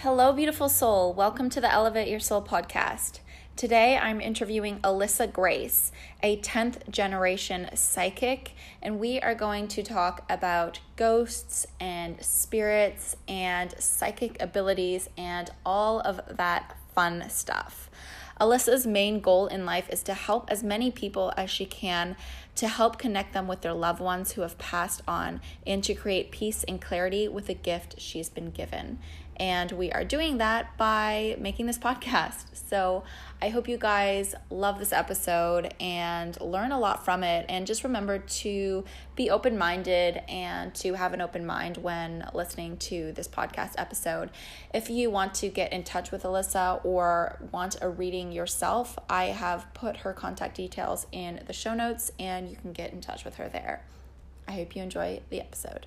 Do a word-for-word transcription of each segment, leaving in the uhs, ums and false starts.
Hello, beautiful soul. Welcome to the Elevate Your Soul podcast. Today, I'm interviewing Alyssa Grace, a tenth generation psychic, and we are going to talk about ghosts and spirits and psychic abilities and all of that fun stuff. Alyssa's main goal in life is to help as many people as she can to help connect them with their loved ones who have passed on and to create peace and clarity with the gift she's been given. And we are doing that by making this podcast. So I hope you guys love this episode and learn a lot from it. And just remember to be open-minded and to have an open mind when listening to this podcast episode. If you want to get in touch with Alyssa or want a reading yourself, I have put her contact details in the show notes and you can get in touch with her there. I hope you enjoy the episode.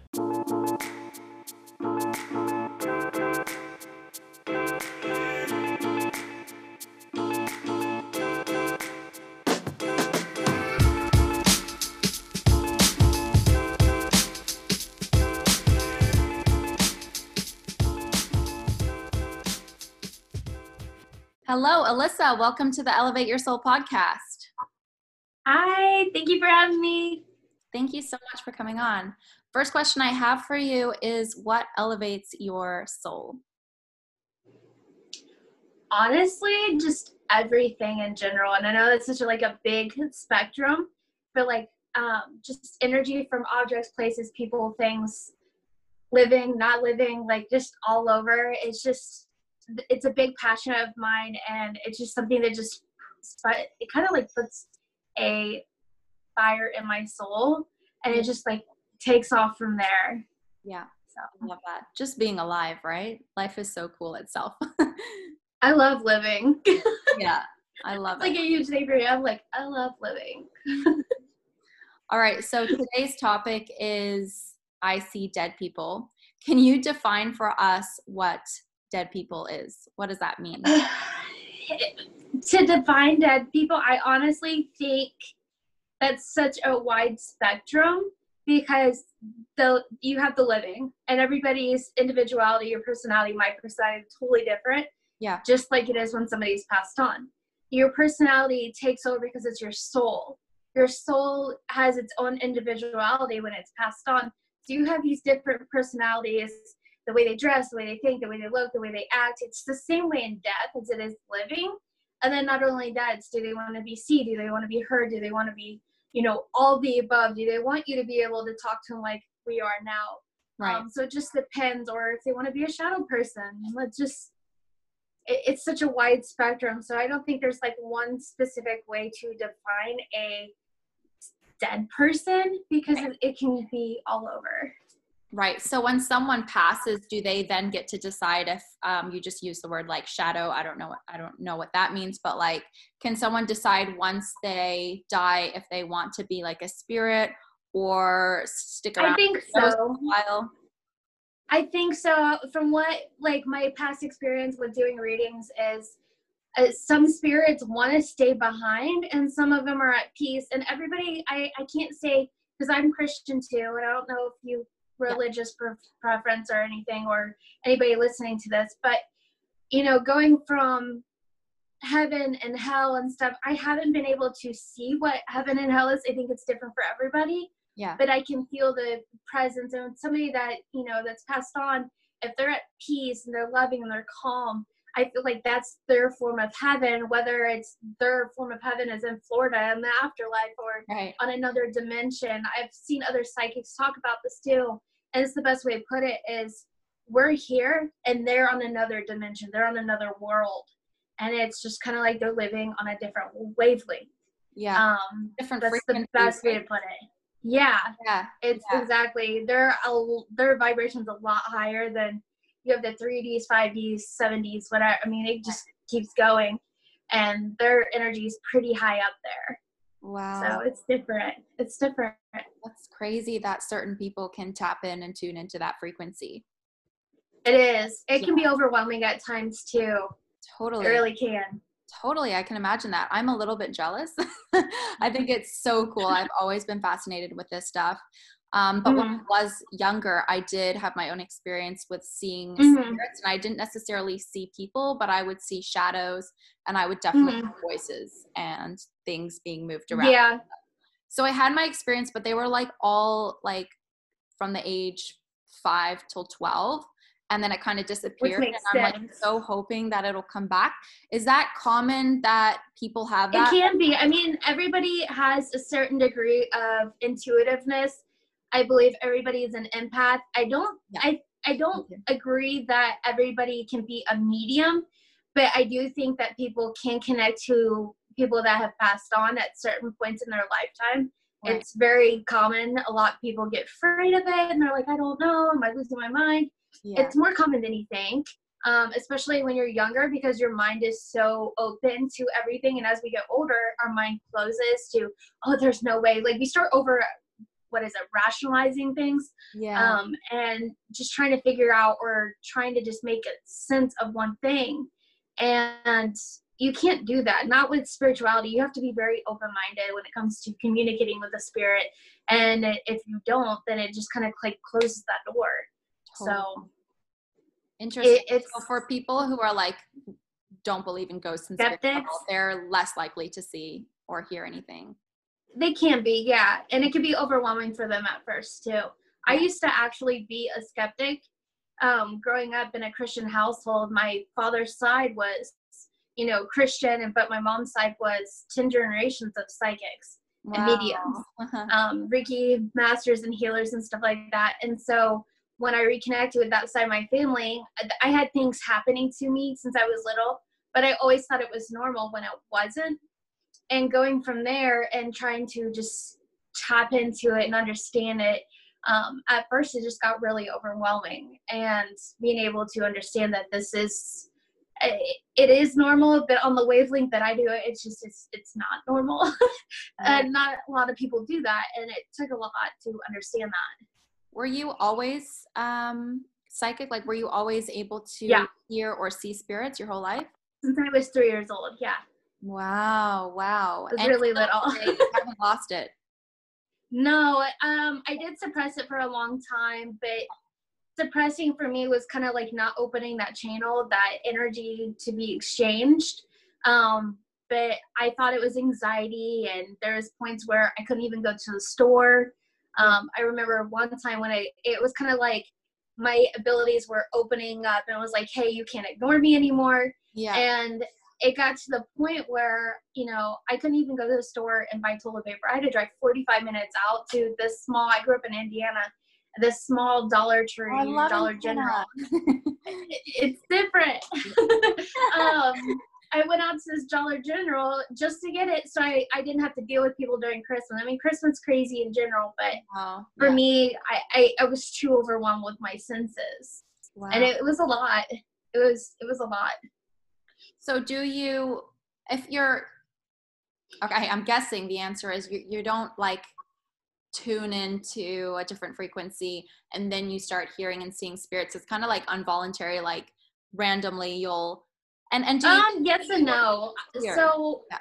Hello, Alyssa. Welcome to the Elevate Your Soul podcast. Hi, thank you for having me. Thank you so much for coming on. First question I have for you is, what elevates your soul? Honestly, just everything in general. And I know that's such a, like a big spectrum, but like um, just energy from objects, places, people, things, living, not living, like just all over. It's just, it's a big passion of mine, and it's just something that just, it kind of like puts a fire in my soul, and it just like takes off from there. Yeah, so I love that. Just being alive, right? Life is so cool itself. I love living. Yeah, I love it's it. Like a huge thing for me. I'm like, I love living. All right, so today's topic is I see dead people. Can you define for us what dead people is? What does that mean? To define dead people, I honestly think that's such a wide spectrum, because the you have the living, and everybody's individuality, your personality, my personality is totally different. Yeah. Just like it is when somebody's passed on. Your personality takes over because it's your soul. Your soul has its own individuality when it's passed on. So you have these different personalities, the way they dress, the way they think, the way they look, the way they act. It's the same way in death as it is living. And then not only that, it's, do they want to be seen? Do they want to be heard? Do they want to be, you know, all the above? Do they want you to be able to talk to them like we are now? Right. Um, so it just depends. Or if they want to be a shadow person, let's just, it, it's such a wide spectrum. So I don't think there's like one specific way to define a dead person, because it, it can be all over. Right. So when someone passes, do they then get to decide if um, you just use the word like shadow? I don't know. What, I don't know what that means, but like, can someone decide once they die if they want to be like a spirit or stick around? I think for a so. while? I think so. From what like my past experience with doing readings is, uh, some spirits want to stay behind, and some of them are at peace. And everybody, I I can't say, because I'm Christian too, and I don't know if you. religious yeah. preference or anything, or anybody listening to this, but you know, going from heaven and hell and stuff, I haven't been able to see what heaven and hell is. I think it's different for everybody. Yeah. But I can feel the presence, and somebody that, you know, that's passed on, if they're at peace and they're loving and they're calm, I feel like that's their form of heaven, whether it's their form of heaven is in Florida in the afterlife or right. on another dimension. I've seen other psychics talk about this too. And it's the best way to put it is, we're here and they're on another dimension. They're on another world. And it's just kind of like they're living on a different wavelength. Yeah. Um, different that's the best way to put it. Yeah. Yeah. It's yeah. exactly. Their, their vibration's a lot higher than, you have the three Ds, five Ds, seven Ds, whatever. I mean, it just keeps going. And their energy is pretty high up there. Wow. So it's different. It's different. That's crazy that certain people can tap in and tune into that frequency. It is. It can yeah. be overwhelming at times too. Totally. It really can. Totally. I can imagine that. I'm a little bit jealous. I think it's so cool. I've always been fascinated with this stuff. Um, but when Mm-hmm. I was younger, I did have my own experience with seeing Mm-hmm. spirits, and I didn't necessarily see people, but I would see shadows, and I would definitely Mm-hmm. hear voices and things being moved around. Yeah. So I had my experience, but they were like all like from the age five till twelve. And then it kind of Which disappeared. And makes I'm like sense. so hoping that it'll come back. Is that common that people have It that? can be. I mean, everybody has a certain degree of intuitiveness. I believe everybody is an empath. I don't Yeah. I I don't Okay. agree that everybody can be a medium, but I do think that people can connect to people that have passed on at certain points in their lifetime. Right. It's very common. A lot of people get afraid of it and they're like, I don't know, am I losing my mind? Yeah. It's more common than you think. Um, especially when you're younger, because your mind is so open to everything. And as we get older, our mind closes to, oh, there's no way. Like we start over, what is it, rationalizing things, Yeah. um, and just trying to figure out or trying to just make a sense of one thing. And you can't do that. Not with spirituality. You have to be very open-minded when it comes to communicating with the spirit. And if you don't, then it just kind of like closes that door. Totally. So Interesting. it, it's So for people who are like, don't believe in ghosts and spirits at skeptics. all, they're less likely to see or hear anything. They can be, yeah. And it can be overwhelming for them at first, too. I Yeah. used to actually be a skeptic. Um, growing up in a Christian household, my father's side was, you know, Christian, and but my mom's side was ten generations of psychics and Wow. mediums, um, Reiki masters and healers and stuff like that. And so when I reconnected with that side of my family, I had things happening to me since I was little, but I always thought it was normal when it wasn't. And going from there and trying to just tap into it and understand it, um, at first it just got really overwhelming. And being able to understand that this is, it is normal, but on the wavelength that I do it, it's just, it's, it's not normal. And not a lot of people do that. And it took a lot to understand that. Were you always um, psychic? Like, were you always able to Yeah. hear or see spirits your whole life? Since I was three years old, yeah. Wow, wow. I was And really still little. today, you haven't lost it. No, um, I did suppress it for a long time, but suppressing for me was kind of like not opening that channel, that energy to be exchanged. Um, but I thought it was anxiety, and there was points where I couldn't even go to the store. Um, I remember one time when I, it was kind of like my abilities were opening up, and it was like, hey, you can't ignore me anymore. Yeah. And it got to the point where, you know, I couldn't even go to the store and buy toilet paper. I had to drive forty-five minutes out to this small, I grew up in Indiana, this small Dollar Tree, Oh, I love Dollar Indiana. General. It's different. um, I went out to this Dollar General just to get it, so I, I didn't have to deal with people during Christmas. I mean, Christmas crazy in general, but Wow. for Yeah. me, I, I, I was too overwhelmed with my senses. Wow. And it was a lot. It was it was a lot. So do you, if you're, okay, I'm guessing the answer is you, you don't like tune into a different frequency and then you start hearing and seeing spirits. It's kind of like involuntary, like randomly you'll, and, and do you, Um, yes and no. Here. So, Yeah.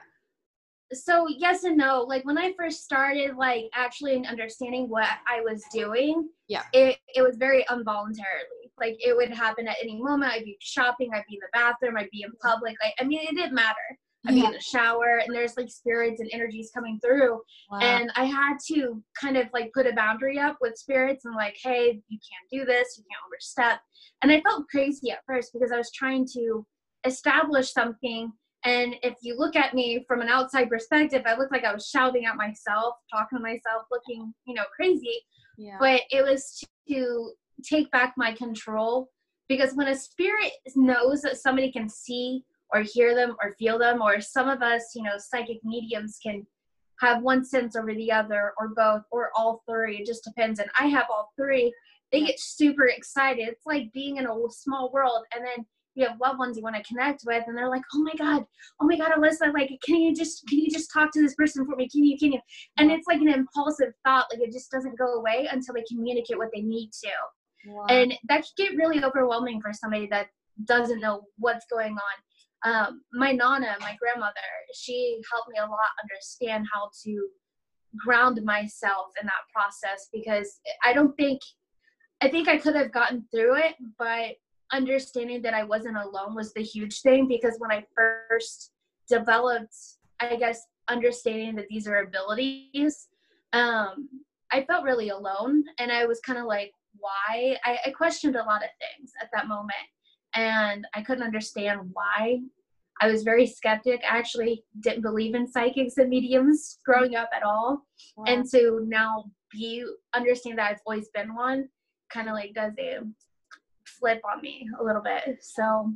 so yes and no. Like when I first started, like actually understanding what I was doing, Yeah. it, it was very involuntarily. Like it would happen at any moment. I'd be shopping, I'd be in the bathroom, I'd be in public. Like, I mean, it didn't matter. I'd be Yeah. in the shower, and there's like spirits and energies coming through. Wow. And I had to kind of like put a boundary up with spirits and like, hey, you can't do this, you can't overstep. And I felt crazy at first because I was trying to establish something. And if you look at me from an outside perspective, I looked like I was shouting at myself, talking to myself, looking, you know, crazy. Yeah. But it was to take back my control, because when a spirit knows that somebody can see or hear them or feel them, or some of us, you know, psychic mediums can have one sense over the other, or both, or all three. It just depends. And I have all three. They Yeah. get super excited. It's like being in a small world, and then you have loved ones you want to connect with, and they're like, oh my God, oh my God, Alyssa, like, can you just, can you just talk to this person for me? Can you, can you? And it's like an impulsive thought. Like it just doesn't go away until they communicate what they need to. Wow. And that can get really overwhelming for somebody that doesn't know what's going on. Um, my Nana, my grandmother, she helped me a lot understand how to ground myself in that process, because I don't think, I think I could have gotten through it, but understanding that I wasn't alone was the huge thing, because when I first developed, I guess, understanding that these are abilities, um, I felt really alone, and I was kind of like, why? I, I questioned a lot of things at that moment, and I couldn't understand why. I was very skeptic. I actually didn't believe in psychics and mediums growing up at all. Wow. And to now be, understand that I've always been one, kind of like does a flip on me a little bit. So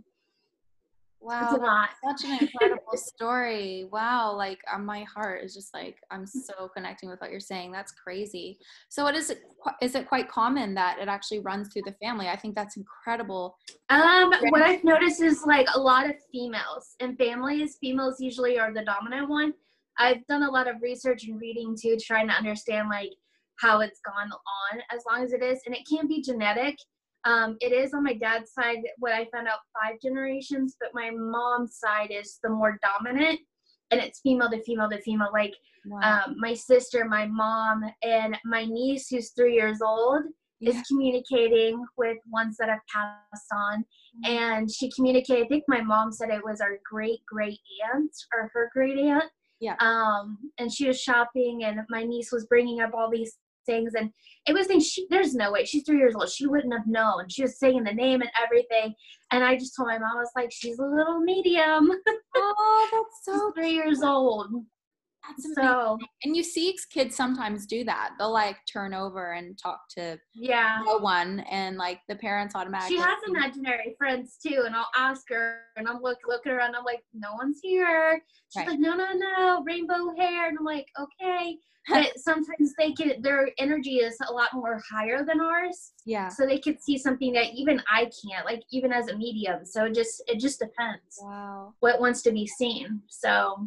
wow, it's a lot. such an incredible story. Wow, like uh, my heart is just like, I'm so connecting with what you're saying. That's crazy. So what is it, is it quite common that it actually runs through the family? I think that's incredible. Um, what I've noticed is like a lot of females in families, females usually are the dominant one. I've done a lot of research and reading too, trying to understand like how it's gone on, as long as it is, and it can be genetic. Um, it is on my dad's side, what I found out, five generations, but my mom's side is the more dominant, and it's female to female to female. Like, Wow. um, my sister, my mom, and my niece, who's three years old, Yeah. is communicating with ones that have passed on. Mm-hmm. And she communicated, I think my mom said it was our great great aunt, or her great aunt. Yeah. Um, and she was shopping, and my niece was bringing up all these things, and it was things she, there's no way, she's three years old, she wouldn't have known. She was saying the name and everything, and I just told my mom, I was like, she's a little medium. Oh, that's so three years old. That's amazing. So, and you see kids sometimes do that. They'll like turn over and talk to yeah, no one, and like the parents automatically. She has imaginary friends too, and I'll ask her, and I'm look looking around, I'm like, no one's here. She's right. like, no, no, no, rainbow hair, and I'm like, okay. But sometimes they can, their energy is a lot more higher than ours. Yeah. So they could see something that even I can't, like even as a medium. So it just it just depends. Wow. What wants to be seen. So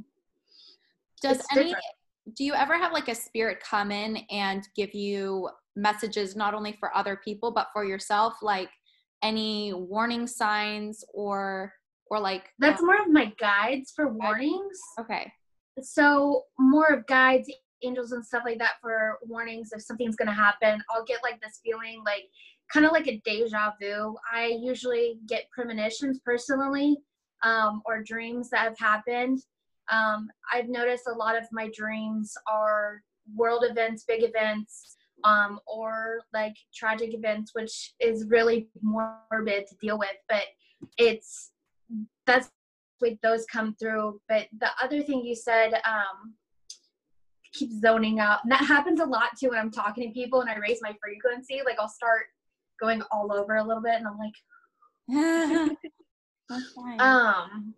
does it's any different. Do you ever have like a spirit come in and give you messages not only for other people but for yourself, like any warning signs or or like That's um, more of my guides for warnings. Okay. So more of guides, angels and stuff like that for warnings if something's going to happen. I'll get like this feeling, like kind of like a deja vu. I usually get premonitions personally, um, or dreams that have happened. Um, I've noticed a lot of my dreams are world events, big events, um, or like tragic events, which is really morbid to deal with, but it's, that's what those come through. But the other thing you said, um, keep zoning out. And that happens a lot too when I'm talking to people and I raise my frequency. Like I'll start going all over a little bit, and I'm like, that's fine. um,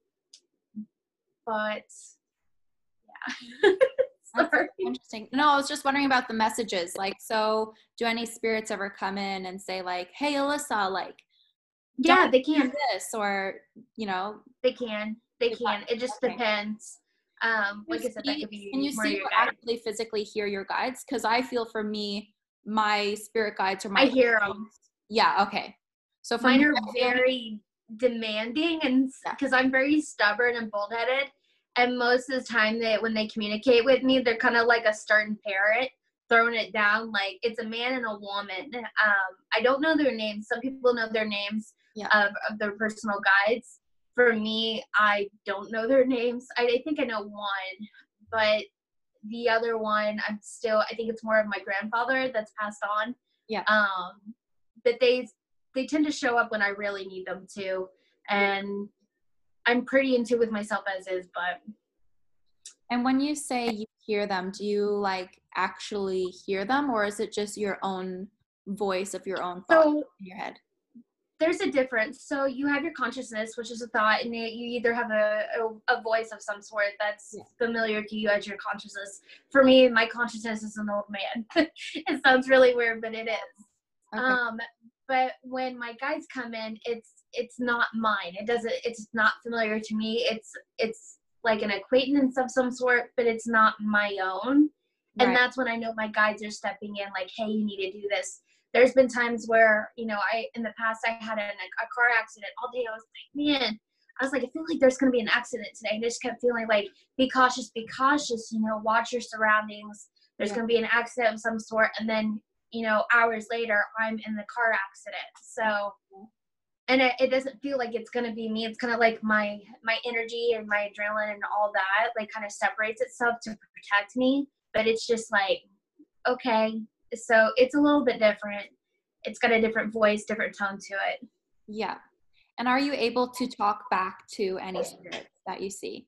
but yeah. That's interesting. No, I was just wondering about the messages. Like, so do any spirits ever come in and say like, hey, Alyssa, like, yeah, they can do this, or, you know, they can, they can, it just okay. depends. Um, like I said, that could be Can you more see your or guide. actually physically hear your guides? Because I feel for me, my spirit guides are my I hear them. Yeah. Okay. So for mine me, are very demanding, and because yeah. I'm very stubborn and bullheaded, and most of the time that when they communicate with me, they're kind of like a stern parrot, throwing it down like it's a man and a woman. Um, I don't know their names. Some people know their names yeah. of, of their personal guides. For me, I don't know their names. I, I think I know one, but the other one, I'm still, I think it's more of my grandfather that's passed on. Yeah. Um, but they, they tend to show up when I really need them to. And I'm pretty into with myself as is, but. And when you say you hear them, do you like actually hear them, or is it just your own voice of your own thought so, in your head? There's a difference. So you have your consciousness, which is a thought, and you either have a, a, a voice of some sort that's yeah. familiar to you as your consciousness. For me, my consciousness is an old man. It sounds really weird, but it is. Okay. Um, but when my guides come in, it's it's not mine. It doesn't. It's not familiar to me. It's it's like an acquaintance of some sort, but it's not my own. Right. And that's when I know my guides are stepping in, like, hey, you need to do this. There's been times where, you know, I, in the past, I had a, a car accident all day. I was like, man, I was like, I feel like there's going to be an accident today. And I just kept feeling like, be cautious, be cautious, you know, watch your surroundings. There's yeah. going to be an accident of some sort. And then, you know, hours later, I'm in the car accident. So, and it, it doesn't feel like it's going to be me. It's kind of like my, my energy and my adrenaline and all that, like kind of separates itself to protect me. But it's just like, okay. So it's a little bit different. It's got a different voice, different tone to it. Yeah. And are you able to talk back to any spirits that you see?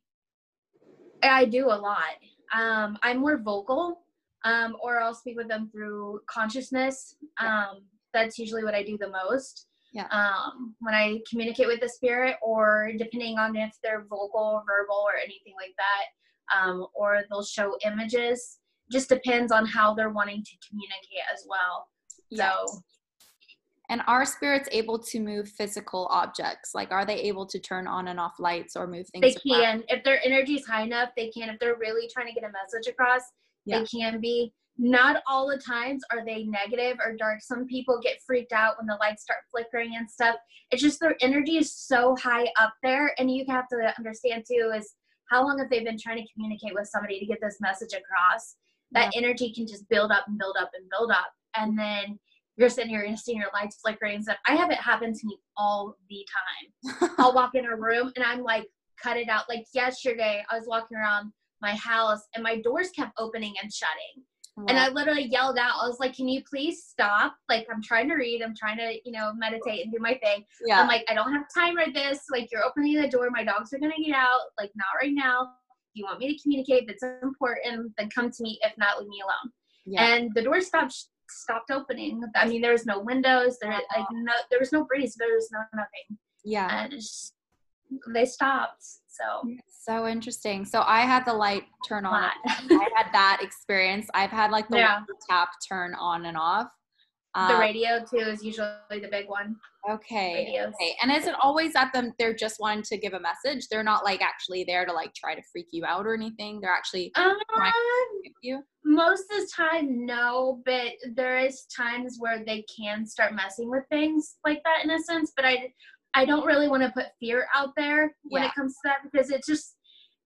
I do a lot. Um, I'm more vocal, um, or I'll speak with them through consciousness. Um, that's usually what I do the most. Yeah. Um, when I communicate with the spirit, or depending on if they're vocal, verbal, or anything like that, um, or they'll show images. Just depends on how they're wanting to communicate as well. Yes. So. And are spirits able to move physical objects? Like, are they able to turn on and off lights or move things They around? can. If their energy is high enough, they can. If they're really trying to get a message across, yeah. they can be. Not all the times are they negative or dark. Some people get freaked out when the lights start flickering and stuff. It's just their energy is so high up there. And you have to understand, too, is how long have they been trying to communicate with somebody to get this message across? That yeah. energy can just build up and build up and build up. And then you're sitting here and seeing your lights flickering and stuff. I have it happen to me all the time. I'll walk in a room and I'm like, cut it out. Like yesterday, I was walking around my house and my doors kept opening and shutting. Wow. And I literally yelled out. I was like, can you please stop? Like, I'm trying to read. I'm trying to, you know, meditate and do my thing. Yeah. I'm like, I don't have time for this. Like, you're opening the door. My dogs are going to get out. Like, not right now. If you want me to communicate, if it's important, then come to me. If not, leave me alone. Yeah. And the door stopped stopped opening. I mean, there was no windows. There, like, no, there was no breeze. There was no nothing. Yeah. And just, they stopped. So. So interesting. So I had the light turn on. I had that experience. I've had like the yeah. tap turn on and off. Um, the radio too is usually the big one. Okay. Radios. Okay. And is it always at them? They're just wanting to give a message. They're not like actually there to like try to freak you out or anything. They're actually um, trying to freak you. Most of the time, no, but there is times where they can start messing with things like that in a sense. But I, I don't really want to put fear out there when yeah. it comes to that, because it's just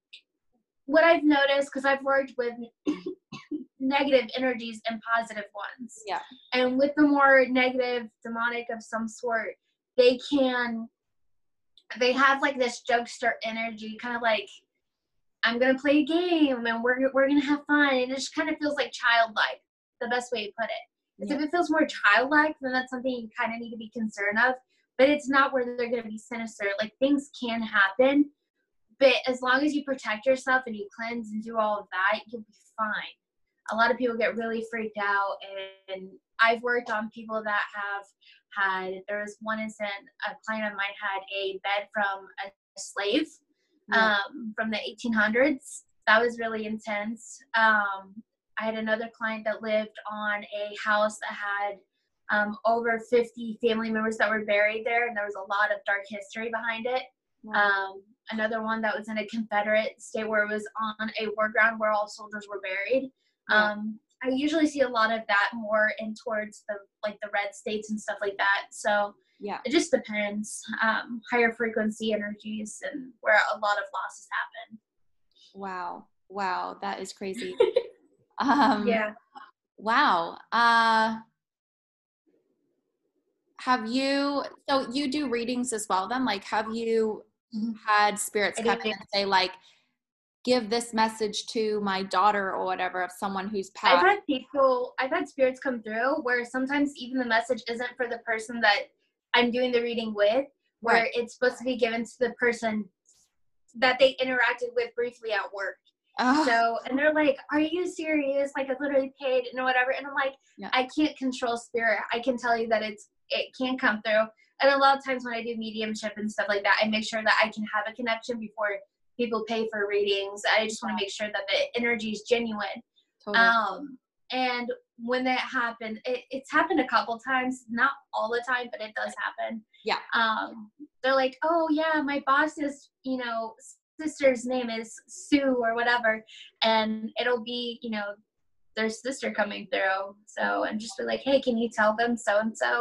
what I've noticed, because I've worked with negative energies and positive ones. Yeah. And with the more negative, demonic of some sort, they can, they have like this jokester energy, kind of like, I'm going to play a game and we're we're going to have fun. And it just kind of feels like childlike, the best way to put it. Is yeah. if it feels more childlike, then that's something you kind of need to be concerned of. But it's not where they're going to be sinister. Like, things can happen. But as long as you protect yourself and you cleanse and do all of that, you'll be fine. A lot of people get really freaked out. And I've worked on people that have had, there was one incident, a client of mine had a bed from a slave. Yeah. Um, from the eighteen hundreds. That was really intense. Um, I had another client that lived on a house that had um, over fifty family members that were buried there, and there was a lot of dark history behind it. Wow. Um, another one that was in a Confederate state where it was on a war ground where all soldiers were buried. Yeah. Um, I usually see a lot of that more in towards the like the red states and stuff like that. So. Yeah. It just depends. Um, higher frequency energies and where a lot of losses happen. Wow. Wow. That is crazy. um, yeah. Wow. Uh, have you, so you do readings as well then? Like, have you mm-hmm. had spirits come in and say like, give this message to my daughter or whatever of someone who's passed? I've had people, I've had spirits come through where sometimes even the message isn't for the person that I'm doing the reading with, where right. it's supposed to be given to the person that they interacted with briefly at work. Oh. So, and they're like, are you serious? Like, I literally paid and whatever. And I'm like, yeah. I can't control spirit. I can tell you that it's, it can come through. And a lot of times when I do mediumship and stuff like that, I make sure that I can have a connection before people pay for readings. I just want to make sure that the energy is genuine. Totally. Um, and when that happened, it, it's happened a couple times, not all the time, but it does happen. Yeah. Um, they're like, oh yeah, my boss's, you know, sister's name is Sue or whatever. And it'll be, you know, their sister coming through. So, and just be like, hey, can you tell them so-and-so?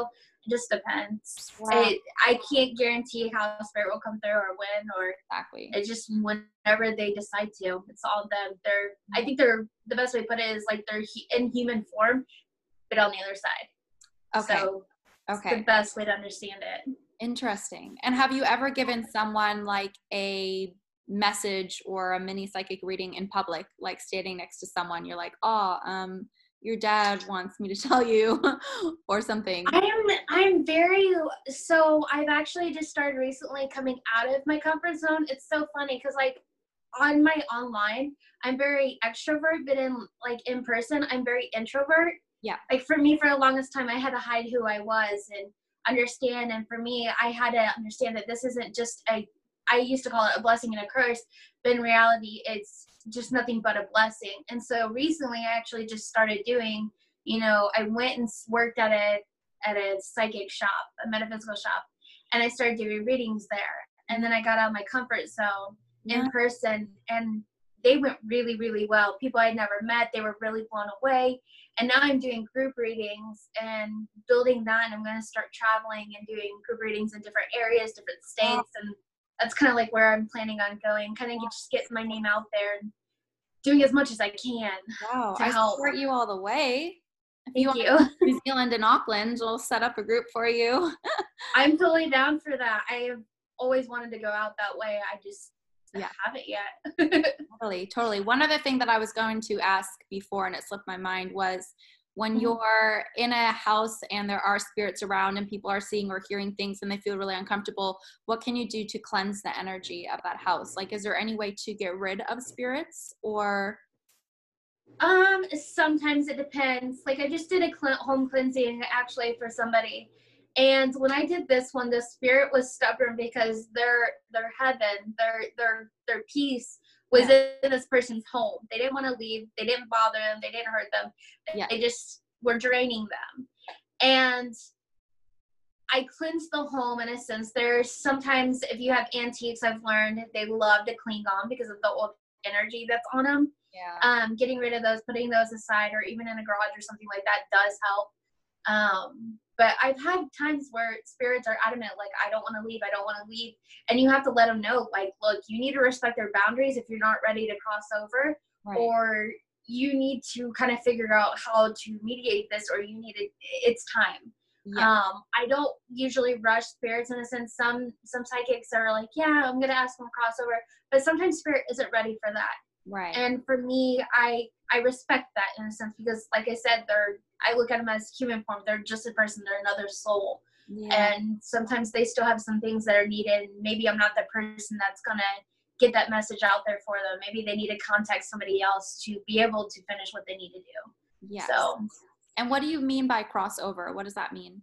It just depends. Wow. It, I can't guarantee how spirit will come through or when, or Exactly. it's just whenever they decide to. It's all them. They're, I think they're, the best way to put it is like they're he, in human form, but on the other side. Okay. So okay. it's the best way to understand it. Interesting. And have you ever given someone like a message or a mini psychic reading in public, like standing next to someone? You're like, oh, um, your dad wants me to tell you or something. I'm I'm very so I've actually just started recently coming out of my comfort zone. It's so funny because like on my online, I'm very extrovert, but in like in person, I'm very introvert. Yeah. Like for me, for the longest time, I had to hide who I was and understand. And for me, I had to understand that this isn't just a, I used to call it a blessing and a curse, but in reality, it's just nothing but a blessing. And so recently, I actually just started doing, you know, I went and worked at a at a psychic shop, a metaphysical shop, and I started doing readings there. And then I got out of my comfort zone in Yeah. person, and they went really, really well. People I'd never met, they were really blown away. And now I'm doing group readings and building that, and I'm going to start traveling and doing group readings in different areas, different states, and that's kind of like where I'm planning on going, kind of just getting my name out there and doing as much as I can. Wow. to I help. support you all the way. If Thank you you. want to New Zealand and Auckland, we'll set up a group for you. I'm totally down for that. I have always wanted to go out that way. I just Yeah. haven't yet. Totally, totally. One other thing that I was going to ask before and it slipped my mind was when Mhm. you're in a house and there are spirits around and people are seeing or hearing things and they feel really uncomfortable, what can you do to cleanse the energy of that house? Like, is there any way to get rid of spirits or? Um, sometimes it depends. Like I just did a cl- home cleansing actually for somebody. And when I did this one, the spirit was stubborn because their their heaven, their their their peace was Yeah. in this person's home. They didn't want to leave. They didn't bother them. They didn't hurt them. Yeah. They just were draining them. And I cleansed the home in a sense. There's sometimes if you have antiques, I've learned they love to cling on because of the old energy that's on them. Yeah. Um, getting rid of those, putting those aside, or even in a garage or something like that does help. Um, but I've had times where spirits are adamant, like, I don't want to leave, I don't want to leave. And you have to let them know, like, look, you need to respect their boundaries if you're not ready to cross over, Right. or you need to kind of figure out how to mediate this, or you need it, it's time. Yeah. Um, I don't usually rush spirits in a sense. Some, some psychics are like, yeah, I'm going to ask them to cross over, but sometimes spirit isn't ready for that. Right. And for me, I I respect that in a sense because, like I said, they're I look at them as human form. They're just a person. They're another soul. Yeah. And sometimes they still have some things that are needed. Maybe I'm not the person that's gonna get that message out there for them. Maybe they need to contact somebody else to be able to finish what they need to do. Yes. So, and what do you mean by crossover? What does that mean?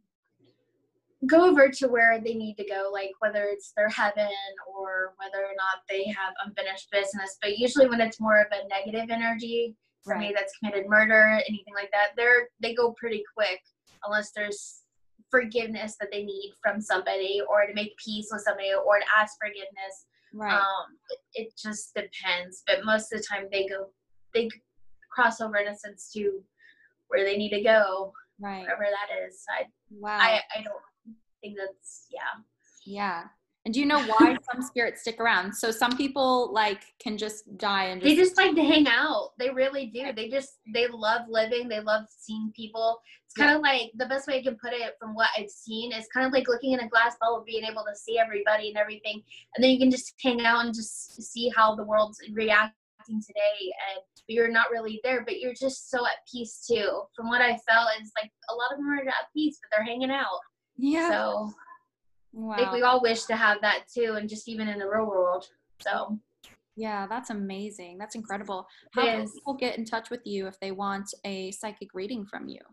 go over to where they need to go, like whether it's their heaven or whether or not they have unfinished business. But usually when it's more of a negative energy, somebody Right. that's committed murder, anything like that, they're they go pretty quick unless there's forgiveness that they need from somebody, or to make peace with somebody, or to ask forgiveness. Right. Um, it, it just depends. But most of the time they go, they cross over in a sense to where they need to go, Right. wherever that is. I, Wow. I, I don't think that's, yeah. Yeah. And do you know why some spirits stick around? So some people like can just die and just, They just like to hang out. They really do. They just, they love living. They love seeing people. It's kind of like, the best way I can put it from what I've seen is kind of like looking in a glass bubble, being able to see everybody and everything. And then you can just hang out and just see how the world's reacting today. And you're not really there, but you're just so at peace too. From what I felt is like a lot of them are at peace, but they're hanging out. yeah. So Wow. I think we all wish to have that too, and just even in the real world. So yeah, that's amazing. That's incredible. How it can is. people get in touch with you if they want a psychic reading from you?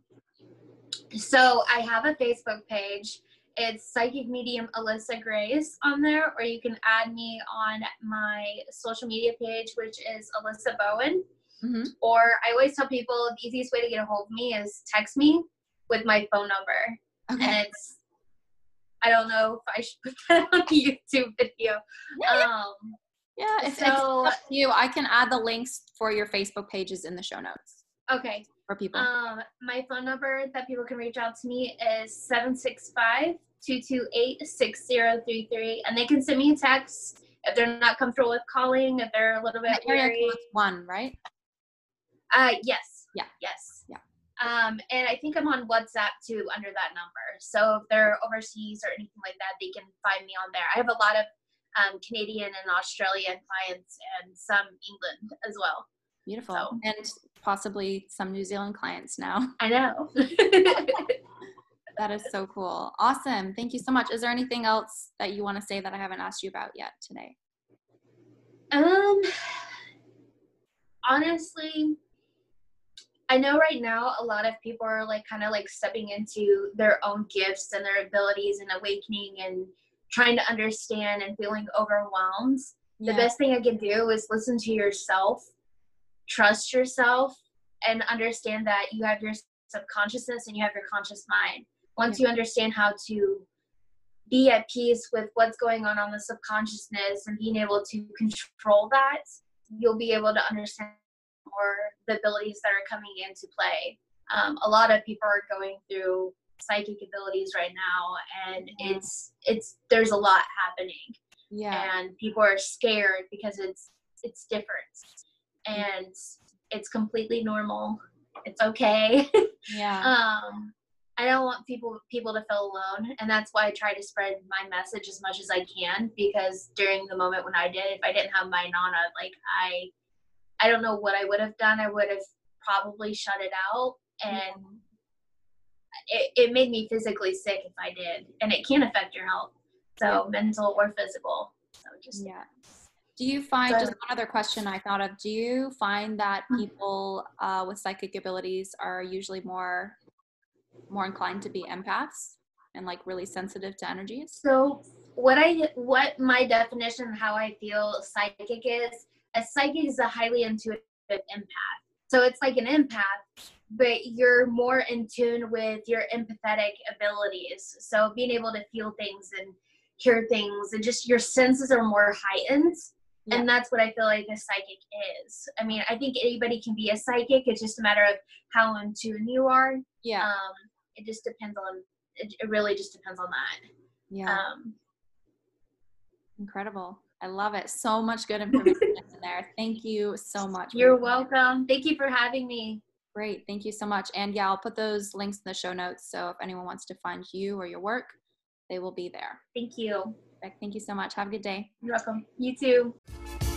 So I have a Facebook page. It's Psychic Medium Alyssa Grace on there, or you can add me on my social media page, which is Alyssa Bowen. Mm-hmm. Or I always tell people the easiest way to get a hold of me is text me with my phone number. Okay. And it's, I don't know if I should put that on a YouTube video. Yeah, yeah. Um, yeah, if so, it's up to you, I can add the links for your Facebook pages in the show notes. okay. for people? Um, my phone number that people can reach out to me is seven six five, two two eight, six zero three three. And they can send me a text if they're not comfortable with calling, if they're a little bit The area weary. code's one, right? Uh, yes. Yeah. Yes. Yeah. Um, and I think I'm on WhatsApp too under that number. So if they're overseas or anything like that, they can find me on there. I have a lot of um, Canadian and Australian clients and some England as well. Beautiful. So. And possibly some New Zealand clients now. I know. That is so cool. Awesome. Thank you so much. Is there anything else that you want to say that I haven't asked you about yet today? Um, honestly, I know right now a lot of people are like kind of like stepping into their own gifts and their abilities and awakening and trying to understand and feeling overwhelmed. Yeah. The best thing I can do is listen to yourself, trust yourself, and understand that you have your subconsciousness and you have your conscious mind. Once yeah. you understand how to be at peace with what's going on on the subconsciousness and being able to control that, you'll be able to understand more the abilities that are coming into play. Um, a lot of people are going through psychic abilities right now, and yeah. it's it's there's a lot happening. Yeah. And people are scared because it's it's different, and it's completely normal. It's okay. Yeah. um, I don't want people people to feel alone, and that's why I try to spread my message as much as I can, because during the moment when I did, if I didn't have my Nana, like I, I don't know what I would have done. I would have probably shut it out, and yeah. it, it made me physically sick if I did, and it can affect your health, so yeah. mental or physical. So just yeah. Do you find, so, just one other question I thought of, do you find that people uh, with psychic abilities are usually more more inclined to be empaths and like really sensitive to energies? So what I what my definition, how I feel psychic is, a psychic is a highly intuitive empath. So it's like an empath, but you're more in tune with your empathetic abilities. So being able to feel things and hear things, and just your senses are more heightened. Yeah. And that's what I feel like a psychic is. I mean, I think anybody can be a psychic. It's just a matter of how in tune you are. Yeah. Um, it just depends on, it, it really just depends on that. Yeah. Um, Incredible. I love it. So much good information in there. Thank you so much. You're welcome. Thank you for having me. Great. Thank you so much. And yeah, I'll put those links in the show notes. So if anyone wants to find you or your work, they will be there. Thank you. Thank you so much. Have a good day. You're welcome. You too.